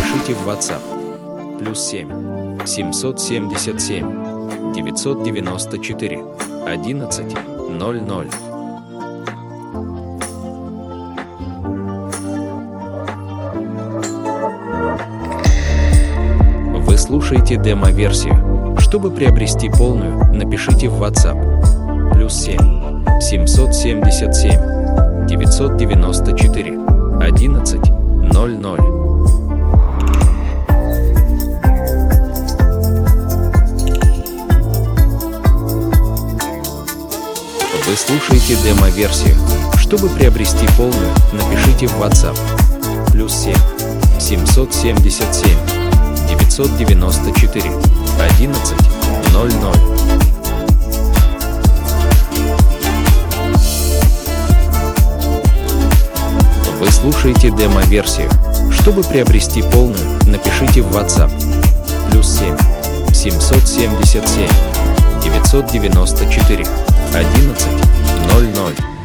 напишите в WhatsApp. +7 777 994 11 00. Вы слушаете демо-версию. Чтобы приобрести полную, напишите в WhatsApp. +7 777 994 11 00. Вы слушаете демо-версию. Чтобы приобрести полную, напишите в WhatsApp. +7 777 994 11 00. Вы слушаете демо-версию. Чтобы приобрести полную, напишите в WhatsApp. +7 777 994 11 00.